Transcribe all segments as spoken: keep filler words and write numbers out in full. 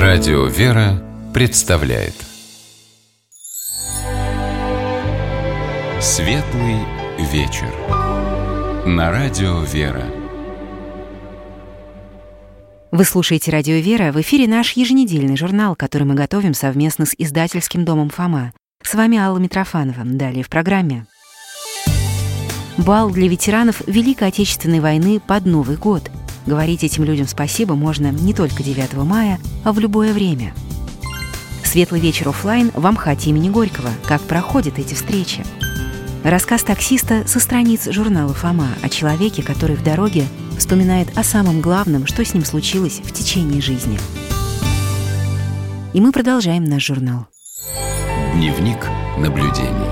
Радио «Вера» представляет Светлый вечер на Радио «Вера». Вы слушаете «Радио «Вера», в эфире наш еженедельный журнал, который мы готовим совместно с издательским домом «Фома». С вами Алла Митрофанова. Далее в программе. Бал для ветеранов Великой Отечественной войны под Новый год. Говорить этим людям спасибо можно не только девятого мая, а в любое время. Светлый вечер офлайн в Амхате имени Горького. Как проходят эти встречи? Рассказ таксиста со страниц журнала «Фома» о человеке, который в дороге вспоминает о самом главном, что с ним случилось в течение жизни. И мы продолжаем наш журнал. Дневник наблюдений.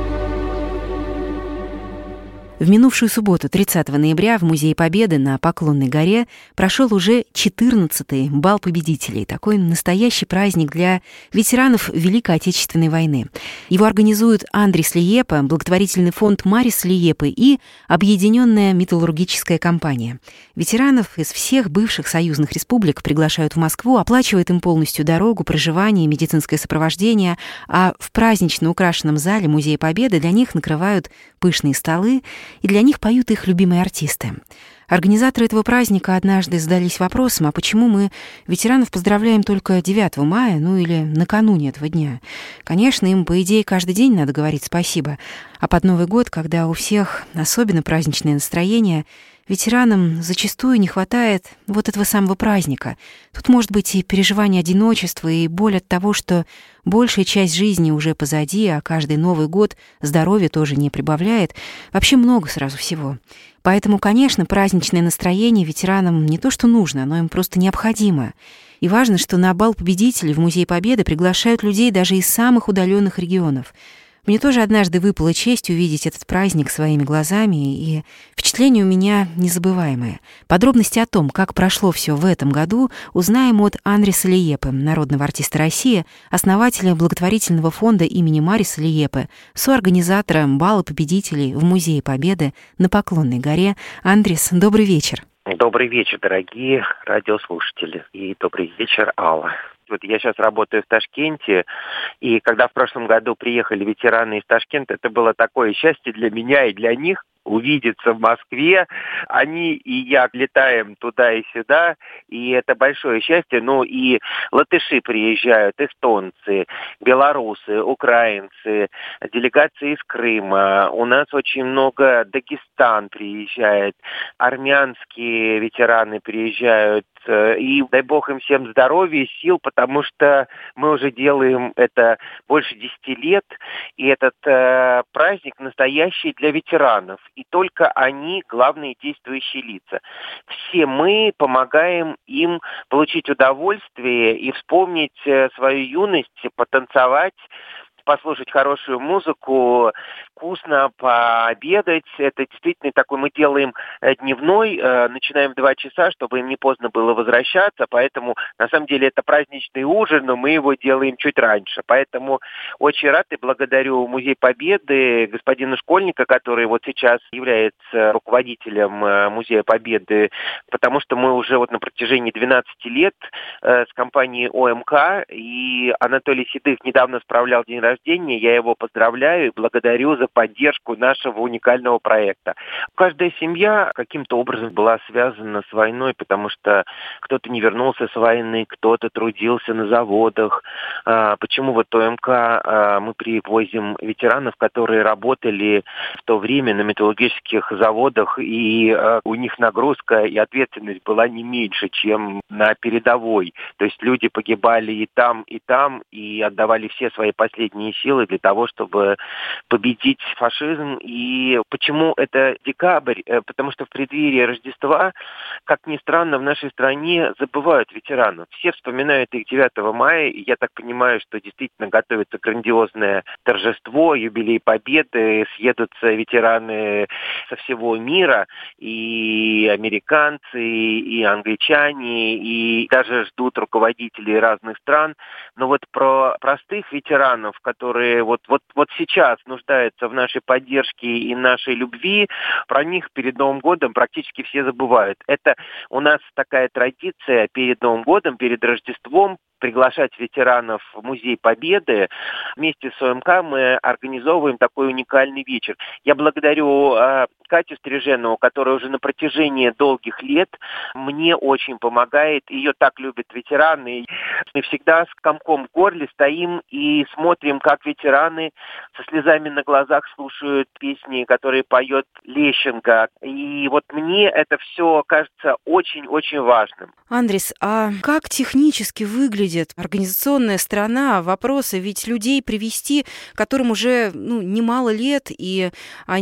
В минувшую субботу, тридцатого ноября, в Музее Победы на Поклонной горе прошел уже четырнадцатый бал победителей. Такой настоящий праздник для ветеранов Великой Отечественной войны. Его организуют Андрис Лиепа, благотворительный фонд Марис Лиепы и Объединенная металлургическая компания. Ветеранов из всех бывших союзных республик приглашают в Москву, оплачивают им полностью дорогу, проживание, медицинское сопровождение, а в празднично украшенном зале Музея Победы для них накрывают пышные столы, и для них поют их любимые артисты. Организаторы этого праздника однажды задались вопросом, а почему мы ветеранов поздравляем только девятого мая, ну или накануне этого дня? Конечно, им, по идее, каждый день надо говорить спасибо, а под Новый год, когда у всех особенно праздничное настроение, ветеранам зачастую не хватает вот этого самого праздника. Тут может быть и переживание одиночества, и боль от того, что большая часть жизни уже позади, а каждый Новый год здоровья тоже не прибавляет. Вообще много сразу всего. Поэтому, конечно, праздничное настроение ветеранам не то что нужно, оно им просто необходимо. И важно, что на бал победителей в Музей Победы приглашают людей даже из самых удаленных регионов. Мне тоже однажды выпала честь увидеть этот праздник своими глазами, и впечатление у меня незабываемое. Подробности о том, как прошло все в этом году, узнаем от Андриса Лиепы, народного артиста России, основателя благотворительного фонда имени Мариса Лиепы, соорганизатора бала победителей в Музее Победы на Поклонной горе. Андрис, добрый вечер. Добрый вечер, дорогие радиослушатели, и добрый вечер, Алла. Вот я сейчас работаю в Ташкенте, и когда в прошлом году приехали ветераны из Ташкента, это было такое счастье для меня и для них увидеться в Москве. Они и я летаем туда и сюда, и это большое счастье. Ну и латыши приезжают, эстонцы, белорусы, украинцы, делегации из Крыма. У нас очень много, Дагестан приезжает, армянские ветераны приезжают. И дай бог им всем здоровья и сил, потому что мы уже делаем это больше десяти лет, и этот э, праздник настоящий для ветеранов. И только они главные действующие лица. Все мы помогаем им получить удовольствие и вспомнить свою юность, потанцевать, послушать хорошую музыку, вкусно пообедать. Это действительно такой, мы делаем дневной, э, начинаем в два часа, чтобы им не поздно было возвращаться, поэтому на самом деле это праздничный ужин, но мы его делаем чуть раньше. Поэтому очень рад и благодарю Музей Победы, господина Школьника, который вот сейчас является руководителем э, Музея Победы, потому что мы уже вот на протяжении двенадцати лет э, с компанией ОМК, и Анатолий Седых недавно справлял день рождения, я его поздравляю и благодарю за поддержку нашего уникального проекта. Каждая семья каким-то образом была связана с войной, потому что кто-то не вернулся с войны, кто-то трудился на заводах. Почему вот ОМК мы привозим ветеранов, которые работали в то время на металлургических заводах, и у них нагрузка и ответственность была не меньше, чем на передовой. То есть люди погибали и там, и там, и отдавали все свои последние силы для того, чтобы победить фашизм. И почему это декабрь? Потому что в преддверии Рождества, как ни странно, в нашей стране забывают ветеранов. Все вспоминают их девятого мая, и я так понимаю, что действительно готовится грандиозное торжество, юбилей Победы, съедутся ветераны со всего мира, и американцы, и англичане, и даже ждут руководителей разных стран. Но вот про простых ветеранов, которые вот, вот, вот сейчас нуждаются в нашей поддержке и нашей любви, про них перед Новым годом практически все забывают. Это у нас такая традиция перед Новым годом, перед Рождеством приглашать ветеранов в Музей Победы. Вместе с ОМК мы организовываем такой уникальный вечер. Я благодарю э, Катю Стриженову, которая уже на протяжении долгих лет мне очень помогает. Ее так любят ветераны. Мы всегда с комком в горле стоим и смотрим, как ветераны со слезами на глазах слушают песни, которые поет Лещенко. И вот мне это все кажется очень-очень важным. Андрис, а как технически выглядит организационная сторона вопроса? Ведь людей привести, которым уже ну, немало лет, и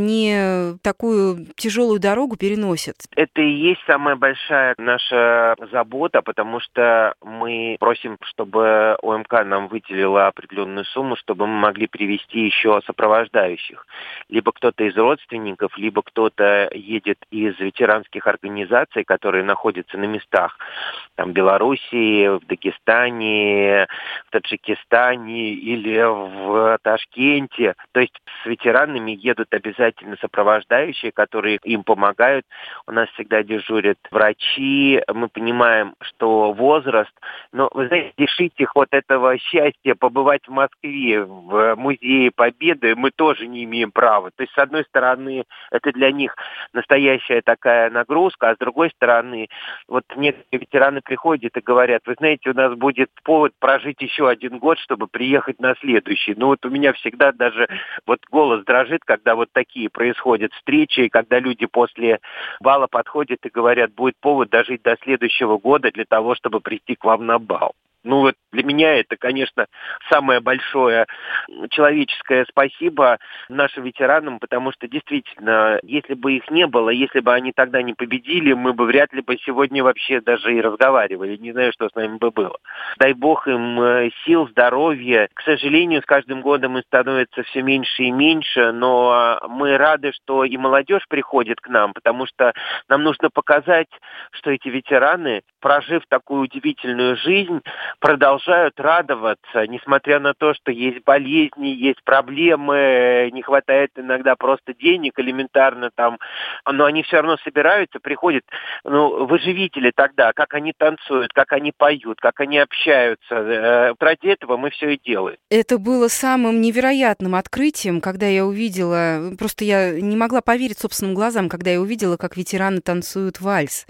они такую тяжелую дорогу переносят. Это и есть самая большая наша забота, потому что мы просим, чтобы ОМК нам выделила определенную сумму, чтобы мы могли привести еще сопровождающих. Либо кто-то из родственников, либо кто-то едет из ветеранских организаций, которые находятся на местах. Там в Белоруссии, в Дагестане, в Таджикистане или в Ташкенте. То есть с ветеранами едут обязательно сопровождающие, которые им помогают. У нас всегда дежурят врачи. Мы понимаем, что возраст... Но, вы знаете, лишить их вот этого счастья побывать в Москве, в Музее Победы, мы тоже не имеем права. То есть, с одной стороны, это для них настоящая такая нагрузка, а с другой стороны, вот некоторые ветераны приходят и говорят: вы знаете, у нас будет повод прожить еще один год, чтобы приехать на следующий. Ну вот у меня всегда даже вот голос дрожит, когда вот такие происходят встречи, и когда люди после бала подходят и говорят: будет повод дожить до следующего года для того, чтобы прийти к вам на бал. Ну вот для меня это, конечно, самое большое человеческое спасибо нашим ветеранам, потому что действительно, если бы их не было, если бы они тогда не победили, мы бы вряд ли бы сегодня вообще даже и разговаривали. Не знаю, что с нами бы было. Дай бог им сил, здоровья. К сожалению, с каждым годом их становится все меньше и меньше, но мы рады, что и молодежь приходит к нам, потому что нам нужно показать, что эти ветераны, прожив такую удивительную жизнь, продолжают радоваться, несмотря на то, что есть болезни, есть проблемы, не хватает иногда просто денег элементарно там, но они все равно собираются, приходят. Ну, вы же видели тогда, как они танцуют, как они поют, как они общаются. Ради этого мы все и делаем. Это было самым невероятным открытием, когда я увидела, просто я не могла поверить собственным глазам, когда я увидела, как ветераны танцуют вальс.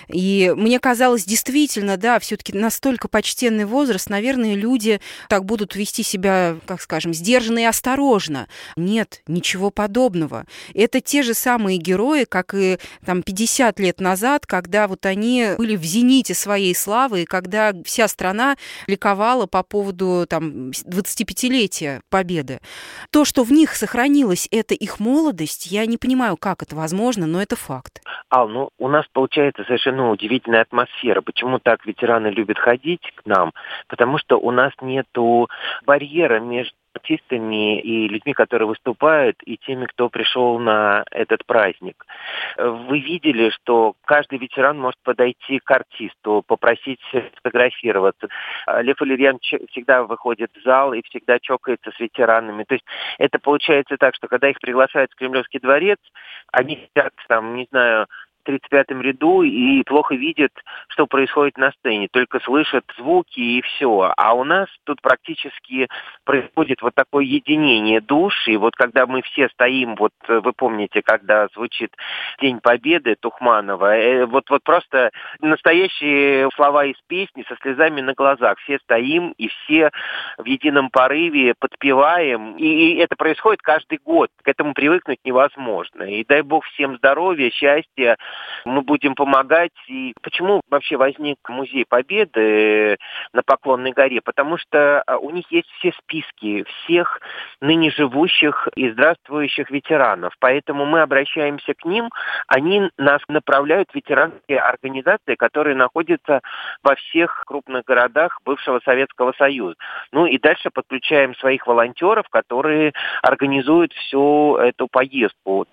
И мне казалось, действительно, да, все-таки настолько почтенный возраст, наверное, люди так будут вести себя, как скажем, сдержанно и осторожно. Нет, ничего подобного. Это те же самые герои, как и там пятьдесят лет назад, когда вот они были в зените своей славы, и когда вся страна ликовала по поводу там двадцатипятилетия Победы. То, что в них сохранилось, это их молодость, я не понимаю, как это возможно, но это факт. Ал, ну у нас получается совершенно удивительная атмосфера. Почему так ветераны любят ходить к нам? Потому что у нас нету барьера между артистами и людьми, которые выступают, и теми, кто пришел на этот праздник. Вы видели, что каждый ветеран может подойти к артисту, попросить сфотографироваться. Лев Валерьянович всегда выходит в зал и всегда чокается с ветеранами. То есть это получается так, что когда их приглашают в Кремлевский дворец, они сидят там, не знаю, в тридцать пятом ряду и плохо видят, что происходит на сцене, только слышат звуки и все. А у нас тут практически происходит вот такое единение душ, и вот когда мы все стоим, вот вы помните, когда звучит День Победы Тухманова, вот, вот просто настоящие слова из песни со слезами на глазах. Все стоим и все в едином порыве подпеваем, и, и это происходит каждый год. К этому привыкнуть невозможно. И дай бог всем здоровья, счастья. Мы будем помогать. И почему вообще возник Музей Победы на Поклонной горе? Потому что у них есть все списки всех ныне живущих и здравствующих ветеранов. Поэтому мы обращаемся к ним. Они нас направляют в ветеранские организации, которые находятся во всех крупных городах бывшего Советского Союза. Ну и дальше подключаем своих волонтеров, которые организуют всю эту поездку.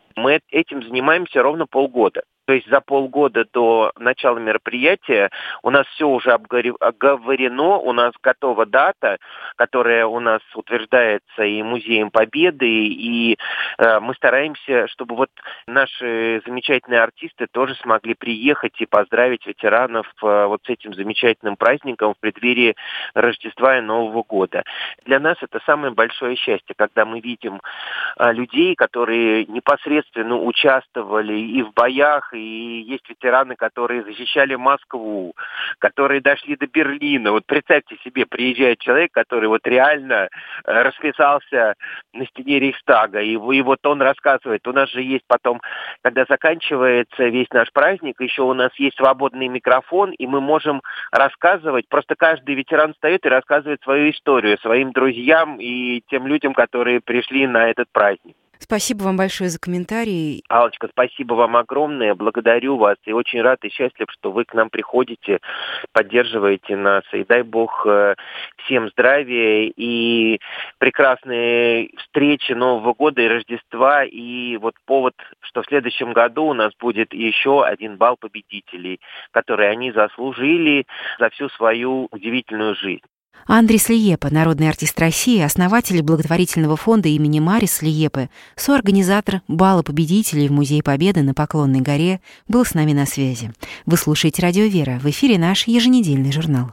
Мы этим занимаемся ровно полгода. То есть за полгода до начала мероприятия у нас все уже оговорено, у нас готова дата, которая у нас утверждается и Музеем Победы, и э, мы стараемся, чтобы вот наши замечательные артисты тоже смогли приехать и поздравить ветеранов э, вот с этим замечательным праздником в преддверии Рождества и Нового года. Для нас это самое большое счастье, когда мы видим э, людей, которые непосредственно участвовали и в боях, и есть ветераны, которые защищали Москву, которые дошли до Берлина. Вот представьте себе, приезжает человек, который вот реально э, расписался на стене Рейхстага, и, и вот он рассказывает. У нас же есть потом, когда заканчивается весь наш праздник, еще у нас есть свободный микрофон, и мы можем рассказывать. Просто каждый ветеран встает и рассказывает свою историю своим друзьям и тем людям, которые пришли на этот праздник. Спасибо вам большое за комментарий. Аллочка, спасибо вам огромное, благодарю вас и очень рад и счастлив, что вы к нам приходите, поддерживаете нас. И дай Бог всем здравия и прекрасные встречи Нового года и Рождества. И вот повод, что в следующем году у нас будет еще один бал победителей, который они заслужили за всю свою удивительную жизнь. Андрей Слиепа, народный артист России, основатель благотворительного фонда имени Марис Слиепы, соорганизатор бала победителей в Музее Победы на Поклонной горе, был с нами на связи. Вы слушаете «Радио Вера». В эфире наш еженедельный журнал.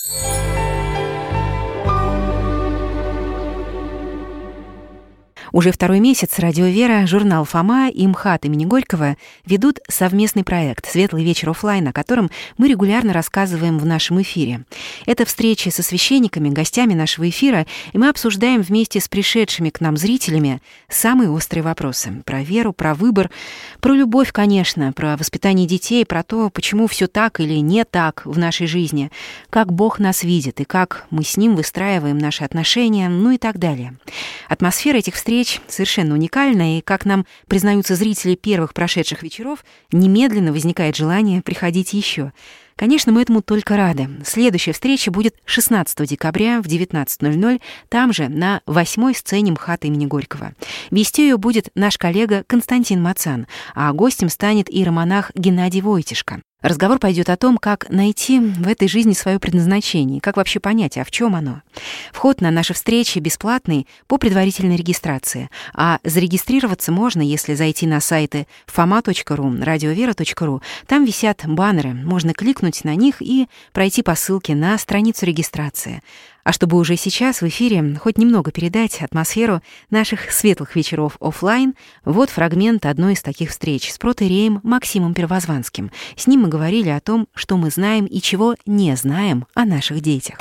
Уже второй месяц «Радио Вера», журнал «Фома» и МХАТ имени Горького ведут совместный проект «Светлый вечер офлайн», о котором мы регулярно рассказываем в нашем эфире. Это встречи со священниками, гостями нашего эфира, и мы обсуждаем вместе с пришедшими к нам зрителями самые острые вопросы про веру, про выбор, про любовь, конечно, про воспитание детей, про то, почему все так или не так в нашей жизни, как Бог нас видит и как мы с Ним выстраиваем наши отношения, ну и так далее. Атмосфера этих встреч совершенно уникальная, и, как нам признаются зрители первых прошедших вечеров, немедленно возникает желание приходить еще. Конечно, мы этому только рады. Следующая встреча будет шестнадцатого декабря в девятнадцать ноль ноль, там же, на восьмой сцене МХАТа имени Горького. Вести ее будет наш коллега Константин Мацан, а гостем станет иеромонах Геннадий Войтишко. Разговор пойдет о том, как найти в этой жизни свое предназначение, как вообще понять, а в чем оно. Вход на наши встречи бесплатный по предварительной регистрации, а зарегистрироваться можно, если зайти на сайты фома точка ру, радиовера точка ру. Там висят баннеры, можно кликнуть на них и пройти по ссылке на страницу регистрации. А чтобы уже сейчас в эфире хоть немного передать атмосферу наших светлых вечеров офлайн, вот фрагмент одной из таких встреч с протоиереем Максимом Первозванским. С ним мы говорили о том, что мы знаем и чего не знаем о наших детях.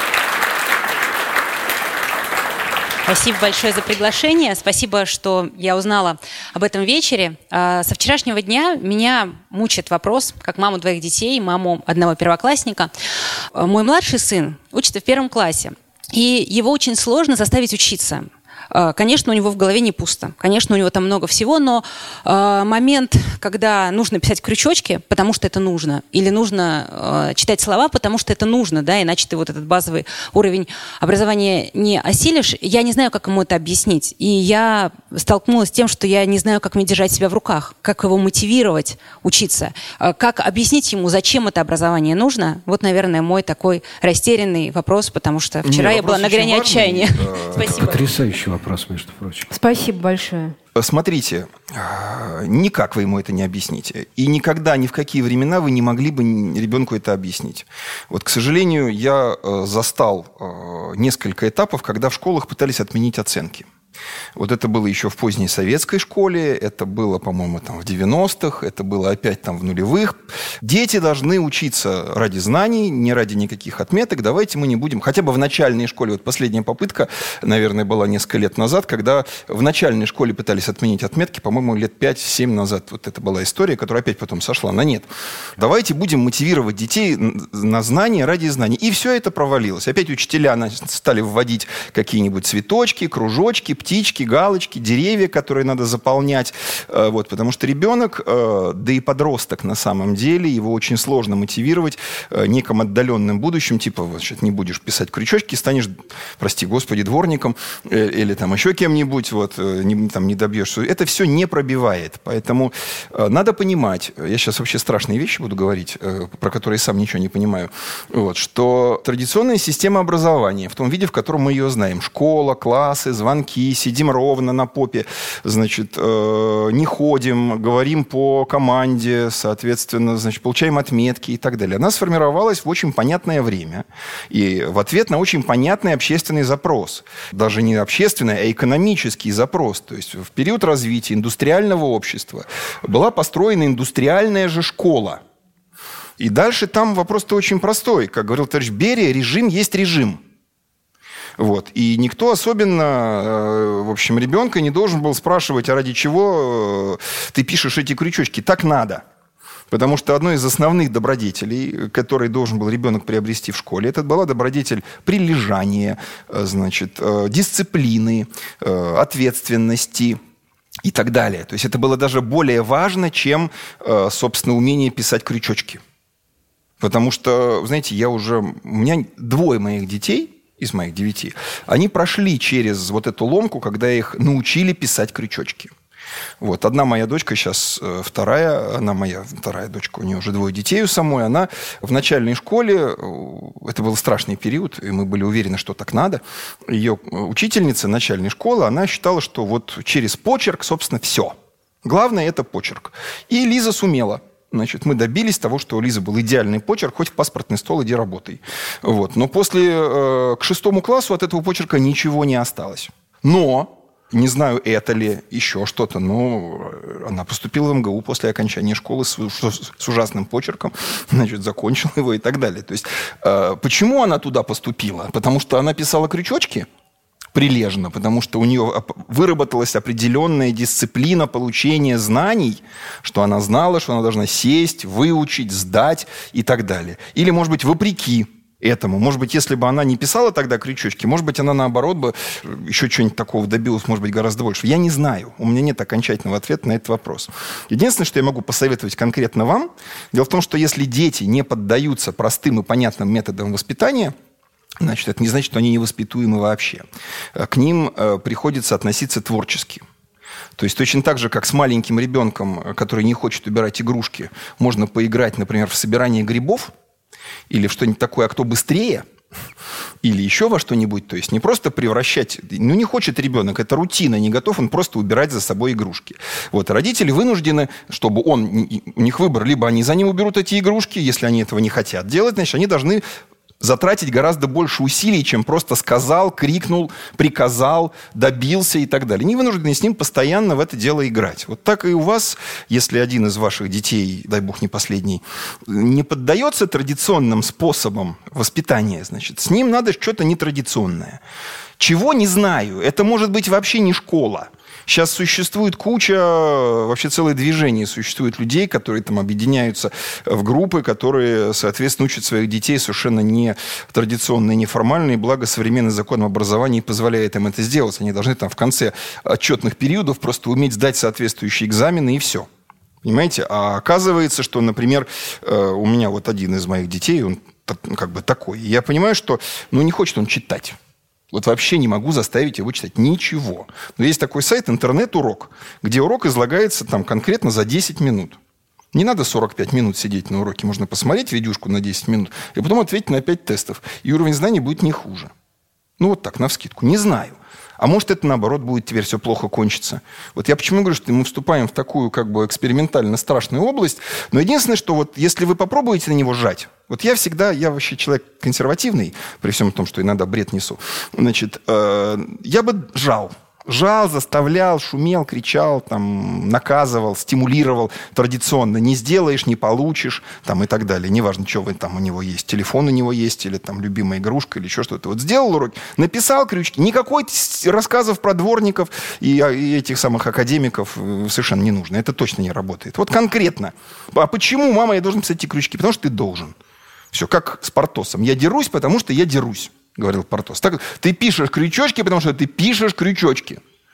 Спасибо большое за приглашение. Спасибо, что я узнала об этом вечере. Со вчерашнего дня меня мучает вопрос, как маму двоих детей, маму одного первоклассника. Мой младший сын учится в первом классе, и его очень сложно заставить учиться. Конечно, у него в голове не пусто. Конечно, у него там много всего, но э, момент, когда нужно писать крючочки, потому что это нужно, или нужно э, читать слова, потому что это нужно, да, иначе ты вот этот базовый уровень образования не осилишь, я не знаю, как ему это объяснить. И я столкнулась с тем, что я не знаю, как мне держать себя в руках, как его мотивировать учиться, э, как объяснить ему, зачем это образование нужно. Вот, наверное, мой такой растерянный вопрос, потому что вчера не, я была на грани отчаяния. Спасибо. Потрясающий вопрос, между прочим. Спасибо большое. Смотрите, никак вы ему это не объясните. И никогда, ни в какие времена вы не могли бы ребенку это объяснить. Вот, к сожалению, я застал несколько этапов, когда в школах пытались отменить оценки. Вот это было еще в поздней советской школе, это было, по-моему, там в девяностых, это было опять там в нулевых. Дети должны учиться ради знаний, не ради никаких отметок. Давайте мы не будем... Хотя бы в начальной школе, вот последняя попытка, наверное, была несколько лет назад, когда в начальной школе пытались отменить отметки, по-моему, лет пять-семь назад. Вот это была история, которая опять потом сошла на нет. Давайте будем мотивировать детей на знания ради знаний. И все это провалилось. Опять учителя стали вводить какие-нибудь цветочки, кружочки, птички, галочки, деревья, которые надо заполнять. Вот, потому что ребенок, да и подросток на самом деле, его очень сложно мотивировать неким отдаленным будущим, типа, вот, не будешь писать крючочки, станешь, прости господи, дворником или там еще кем-нибудь, вот, не, там, не добьешься. Это все не пробивает. Поэтому надо понимать, я сейчас вообще страшные вещи буду говорить, про которые сам ничего не понимаю, вот, что традиционная система образования в том виде, в котором мы ее знаем, школа, классы, звонки, сидим ровно на попе, значит, э, не ходим, говорим по команде, соответственно, значит, получаем отметки и так далее. Она сформировалась в очень понятное время и в ответ на очень понятный общественный запрос. Даже не общественный, а экономический запрос. То есть в период развития индустриального общества была построена индустриальная же школа. И дальше там вопрос-то очень простой. Как говорил товарищ Берия, режим есть режим. Вот. И никто особенно, в общем, ребенка не должен был спрашивать, а ради чего ты пишешь эти крючочки. Так надо. Потому что одной из основных добродетелей, который должен был ребенок приобрести в школе, это была добродетель прилежания, значит, дисциплины, ответственности и так далее. То есть это было даже более важно, чем, собственно, умение писать крючочки. Потому что, знаете, я уже... У меня двое моих детей, из моих девяти, они прошли через вот эту ломку, когда их научили писать крючочки. Вот. Одна моя дочка сейчас, вторая, она моя вторая дочка, у нее уже двое детей у самой, она в начальной школе, это был страшный период, и мы были уверены, что так надо, ее учительница начальной школы, она считала, что вот через почерк, собственно, все. Главное – это почерк. И Лиза сумела. Значит, мы добились того, что у Лизы был идеальный почерк, хоть в паспортный стол иди работай. Вот. Но после, э, к шестому классу от этого почерка ничего не осталось. Но, не знаю, это ли еще что-то, но она поступила в МГУ после окончания школы с, с ужасным почерком, значит, закончила его и так далее. То есть, э, почему она туда поступила? Потому что она писала крючочки? Прилежно, потому что у нее выработалась определенная дисциплина получения знаний, что она знала, что она должна сесть, выучить, сдать и так далее. Или, может быть, вопреки этому. Может быть, если бы она не писала тогда крючочки, может быть, она, наоборот, бы еще чего-нибудь такого добилась, может быть, гораздо больше. Я не знаю. У меня нет окончательного ответа на этот вопрос. Единственное, что я могу посоветовать конкретно вам, дело в том, что если дети не поддаются простым и понятным методам воспитания, значит, это не значит, что они невоспитуемы вообще. К ним э, приходится относиться творчески. То есть точно так же, как с маленьким ребенком, который не хочет убирать игрушки, можно поиграть, например, в собирание грибов или в что-нибудь такое, а кто быстрее, или еще во что-нибудь. То есть не просто превращать... Ну, не хочет ребенок, это рутина, не готов он просто убирать за собой игрушки. Вот, родители вынуждены, чтобы он... У них выбор, либо они за ним уберут эти игрушки, если они этого не хотят делать, значит, они должны... затратить гораздо больше усилий, чем просто сказал, крикнул, приказал, добился и так далее. Не вынуждены с ним постоянно в это дело играть. Вот так и у вас, если один из ваших детей, дай бог не последний, не поддается традиционным способам воспитания, значит, с ним надо что-то нетрадиционное. Чего, не знаю. Это может быть вообще не школа. Сейчас существует куча, вообще целое движение существует людей, которые там объединяются в группы, которые, соответственно, учат своих детей совершенно не традиционные, неформальные, благо современный закон об образовании позволяет им это сделать. Они должны там в конце отчетных периодов просто уметь сдать соответствующие экзамены и все. Понимаете? А оказывается, что, например, у меня вот один из моих детей, он как бы такой. И я понимаю, что ну, не хочет он читать. Вот вообще не могу заставить его читать ничего. Но есть такой сайт «Интернет-урок», где урок излагается там конкретно за десять минут. Не надо сорок пять минут сидеть на уроке. Можно посмотреть видюшку на десять минут и потом ответить на пять тестов. И уровень знаний будет не хуже. Ну, вот так, навскидку. Не знаю. А может, это, наоборот, будет теперь все плохо кончиться. Вот я почему говорю, что мы вступаем в такую как бы экспериментально страшную область. Но единственное, что вот если вы попробуете на него жать, вот я всегда, я вообще человек консервативный, при всем том, что иногда бред несу, значит, э, я бы жал. Жал, заставлял, шумел, кричал, там, наказывал, стимулировал традиционно. Не сделаешь, не получишь, там, и так далее. Неважно, что вы, там у него есть. Телефон у него есть, или там любимая игрушка, или еще что-то. Вот сделал урок, написал крючки. Никакой рассказов про дворников и, и этих самых академиков совершенно не нужно. Это точно не работает. Вот конкретно. А почему, мама, я должен писать эти крючки? Потому что ты должен. Все, как с Портосом. Я дерусь, потому что я дерусь. Говорил Портос. Так, ты пишешь крючочки, потому что ты пишешь крючочки.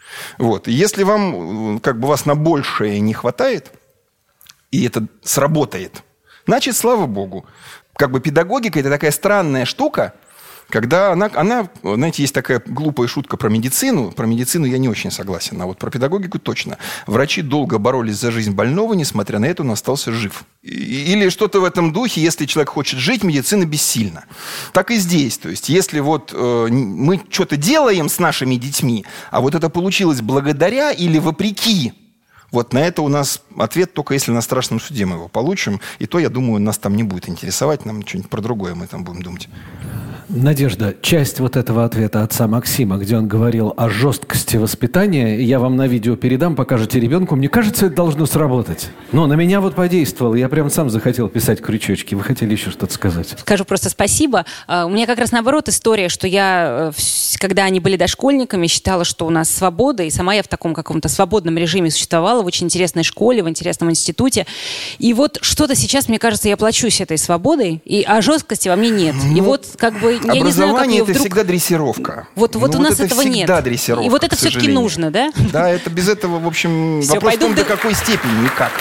Вот. И если вам, как бы, вас на большее не хватает, и это сработает, значит, слава богу. Как бы педагогика – это такая странная штука, когда она, она, знаете, есть такая глупая шутка про медицину. Про медицину я не очень согласен, а вот про педагогику точно. Врачи долго боролись за жизнь больного, несмотря на это он остался жив. Или что-то в этом духе, если человек хочет жить, медицина бессильна. Так и здесь. То есть, если вот э, мы что-то делаем с нашими детьми, а вот это получилось благодаря или вопреки, вот на это у нас ответ только если на страшном суде мы его получим. И то, я думаю, нас там не будет интересовать. Нам что-нибудь про другое мы там будем думать. Надежда, часть вот этого ответа отца Максима, где он говорил о жесткости воспитания, я вам на видео передам, покажете ребенку. Мне кажется, это должно сработать. Но на меня вот подействовало. Я прям сам захотел писать крючочки. Вы хотели еще что-то сказать? Скажу просто спасибо. У меня как раз наоборот история, что я, когда они были дошкольниками, считала, что у нас свобода, и сама я в таком каком-то свободном режиме существовала, в очень интересной школе, в интересном институте. И вот что-то сейчас, мне кажется, я плачусь этой свободой, и, а жесткости во мне нет. И вот как бы я не знаю, как Образование – это вдруг... всегда дрессировка. Вот, вот ну, у нас вот это этого нет. Дрессировка, и вот это все-таки нужно, да? Да, это без этого, в общем, Все, вопрос в том, до... до какой степени, никак.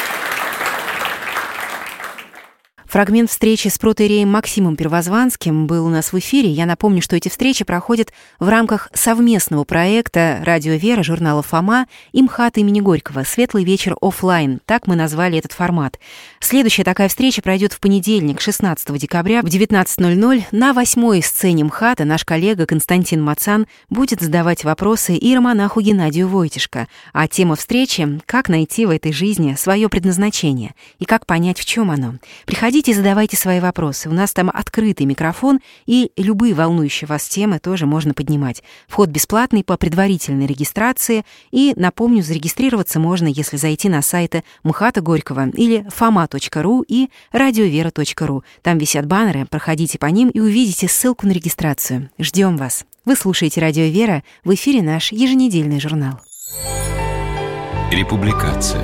Фрагмент встречи с протоиереем Максимом Первозванским был у нас в эфире. Я напомню, что эти встречи проходят в рамках совместного проекта «Радио Вера», журнала «Фома» и МХАТ имени Горького «Светлый вечер офлайн». Так мы назвали этот формат. Следующая такая встреча пройдет в понедельник, шестнадцатого декабря в девятнадцать ноль ноль. На восьмой сцене МХАТа наш коллега Константин Мацан будет задавать вопросы иеромонаху Геннадию Войтишко. А тема встречи – как найти в этой жизни свое предназначение и как понять, в чем оно. Приходите и задавайте свои вопросы. У нас там открытый микрофон, и любые волнующие вас темы тоже можно поднимать. Вход бесплатный по предварительной регистрации. И, напомню, зарегистрироваться можно, если зайти на сайты МХАТа Горького или фома точка ру и радиовера точка ру. Там висят баннеры, проходите по ним и увидите ссылку на регистрацию. Ждем вас. Вы слушаете «Радио Вера», в эфире наш еженедельный журнал. Републикация.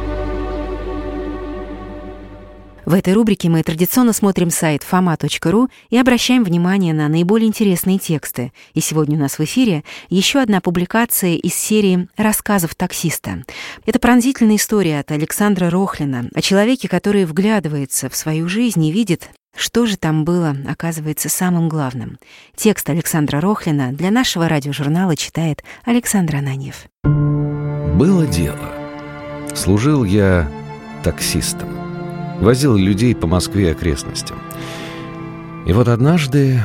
В этой рубрике мы традиционно смотрим сайт фома точка ру и обращаем внимание на наиболее интересные тексты. И сегодня у нас в эфире еще одна публикация из серии «Рассказов таксиста». Это пронзительная история от Александра Рохлина о человеке, который вглядывается в свою жизнь и видит, что же там было, оказывается, самым главным. Текст Александра Рохлина для нашего радиожурнала читает Александр Ананьев. Было дело. Служил я таксистом. Возил людей по Москве и окрестностям. И вот однажды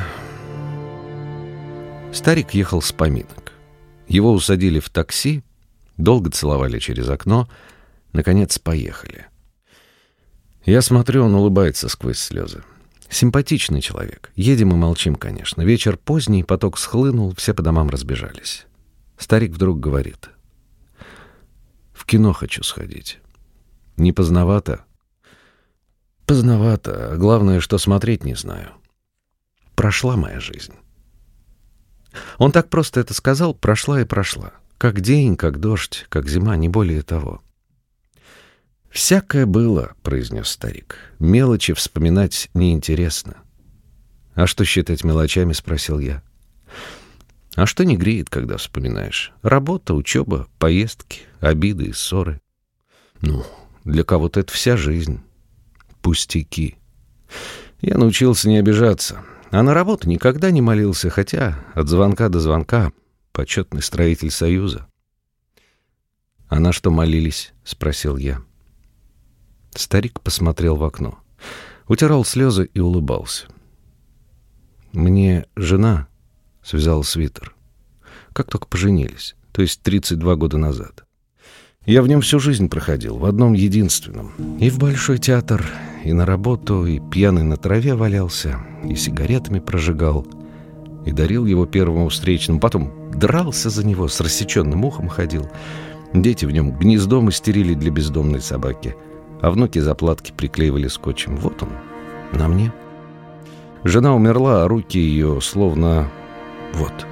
старик ехал с поминок. Его усадили в такси, долго целовали через окно, наконец поехали. Я смотрю, он улыбается сквозь слезы. Симпатичный человек. Едем и молчим, конечно. Вечер поздний, поток схлынул, все по домам разбежались. Старик вдруг говорит: «В кино хочу сходить. Не поздновато?» Поздновато, а главное, что смотреть не знаю. Прошла моя жизнь. Он так просто это сказал, прошла и прошла. Как день, как дождь, как зима, не более того. «Всякое было», — произнес старик. «Мелочи вспоминать неинтересно». «А что считать мелочами?» — спросил я. «А что не греет, когда вспоминаешь? Работа, учеба, поездки, обиды и ссоры. Ну, для кого-то это вся жизнь». Пустяки. Я научился не обижаться. А на работу никогда не молился, хотя от звонка до звонка почетный строитель Союза. «А на что молились?» — спросил я. Старик посмотрел в окно, утирал слезы и улыбался. «Мне жена связала свитер. Как только поженились, то есть тридцать два года назад. Я в нем всю жизнь проходил, в одном единственном. И в Большой театр, и на работу, и пьяный на траве валялся, и сигаретами прожигал, и дарил его первому встречному. Потом дрался за него, с рассеченным ухом ходил. Дети в нем гнездо мастерили для бездомной собаки, а внуки заплатки приклеивали скотчем. Вот он, на мне. Жена умерла, а руки ее словно... вот».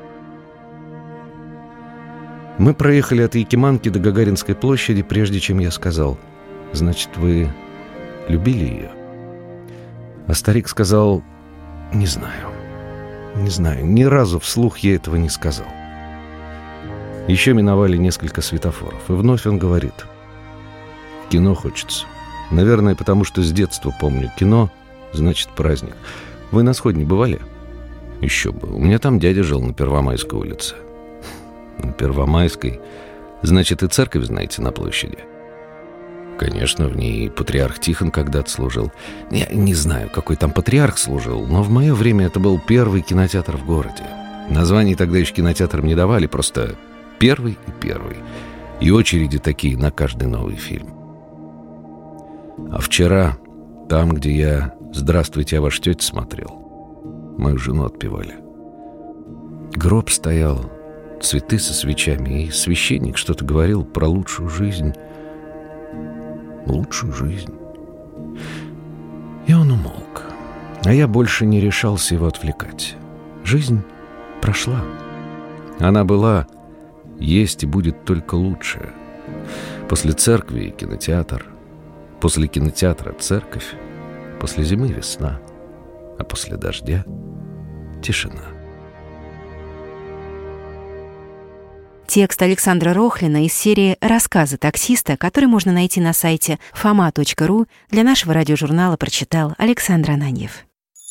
Мы проехали от Якиманки до Гагаринской площади, прежде чем я сказал: «Значит, вы любили ее?» А старик сказал: «Не знаю, не знаю, ни разу вслух я этого не сказал». Еще миновали несколько светофоров, и вновь он говорит: «В кино хочется. Наверное, потому что с детства помню кино, значит, праздник. Вы на Сходне бывали?» «Еще бы. У меня там дядя жил на Первомайской улице». «На Первомайской? Значит, и церковь знаете на площади?» «Конечно, в ней патриарх Тихон когда-то служил. Я не знаю, какой там патриарх служил, но в мое время это был первый кинотеатр в городе. Названий тогда еще кинотеатрам не давали, просто первый и первый. И очереди такие на каждый новый фильм. А вчера, там, где я «Здравствуйте, я ваш тетя» смотрел, мою жену отпевали. Гроб стоял, цветы со свечами, и священник что-то говорил про лучшую жизнь. Лучшую жизнь. И он умолк. А я больше не решался его отвлекать. Жизнь прошла. Она была, есть и будет только лучшая. После церкви кинотеатр, после кинотеатра церковь, после зимы весна, а после дождя тишина. Текст Александра Рохлина из серии «Рассказы таксиста», который можно найти на сайте фома точка ру, для нашего радиожурнала прочитал Александр Ананьев.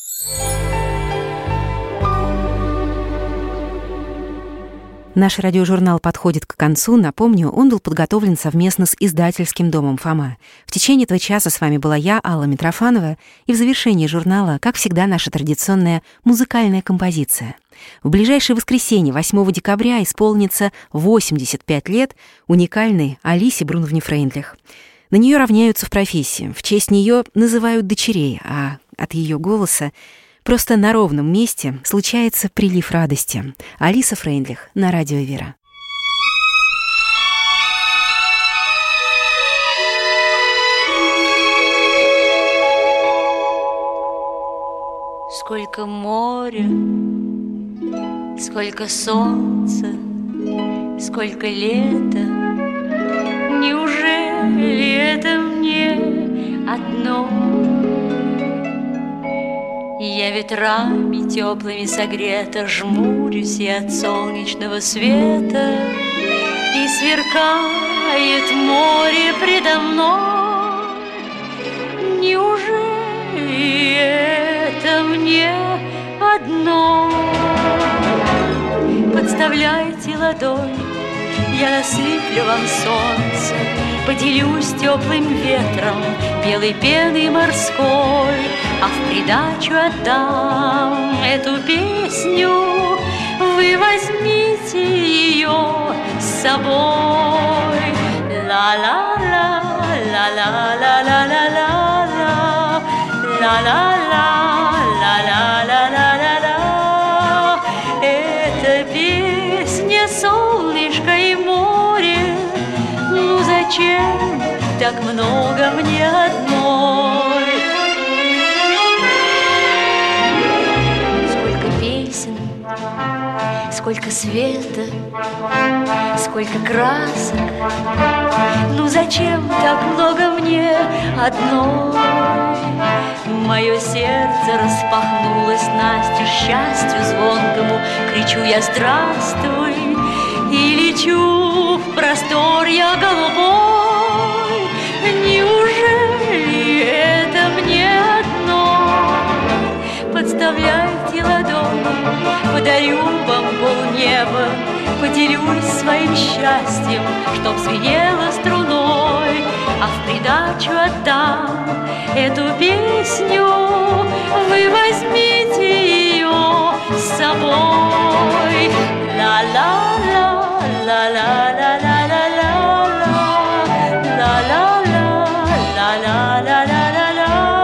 Наш радиожурнал подходит к концу. Напомню, он был подготовлен совместно с издательским домом «Фома». В течение этого часа с вами была я, Алла Митрофанова, и в завершении журнала, как всегда, наша традиционная музыкальная композиция. В ближайшее воскресенье, восьмого декабря, исполнится восемьдесят пять лет уникальной Алисе Бруновне Фрейндлих. На нее равняются в профессии, в честь нее называют дочерей, а от ее голоса просто на ровном месте случается прилив радости. Алиса Фрейндлих на радио «Вера». Сколько моря, сколько солнца, сколько лета. Неужели это мне одно? Я ветрами теплыми согрета, жмурюсь я от солнечного света, и сверкает море предо мной. Неужели это мне одно? Подставляйте ладонь, я насыплю вам солнце, поделюсь теплым ветром, белой пеной морской, а в придачу отдам эту песню. Вы возьмите ее с собой. Ла-ла-ла, ла-ла-ла-ла-ла-ла, ла-ла-ла, ла-ла-ла-ла-ла-ла. Это песня солнышко и море. Ну зачем так много мне одной? Сколько света, сколько красок. Ну зачем так много мне одной? Мое сердце распахнулось настежь счастью звонкому. Кричу я здравствуй и лечу в простор я голубой. Неужели это мне одно? Подставляйте ладони, подарю вам полнеба, поделюсь своим счастьем, чтоб звенело струной, а в придачу отдам эту песню. Вы возьмите ее с собой. Ла-ла-ла, ла-ла-ла-ла-ла-ла, ла-ла-ла, ла-ла-ла-ла-ла-ла.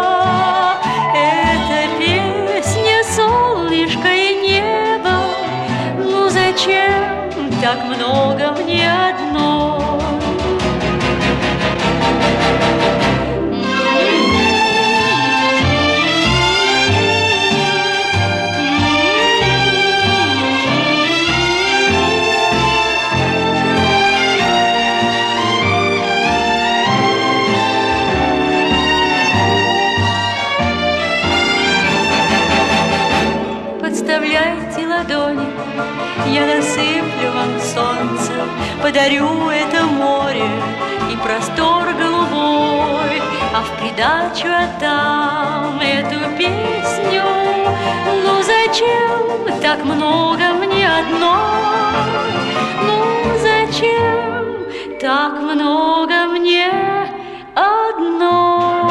Это песня солнышко и небо. Ну зачем так много мне одной? Подставляйте ладони, я насыплю вам вам солнце, подарю это море и простор голубой, а в придачу отдам эту песню. Ну зачем так много мне одной? Ну зачем так много мне одной?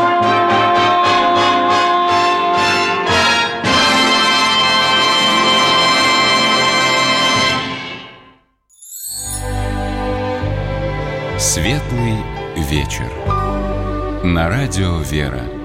Светлый вечер. На радио «Вера».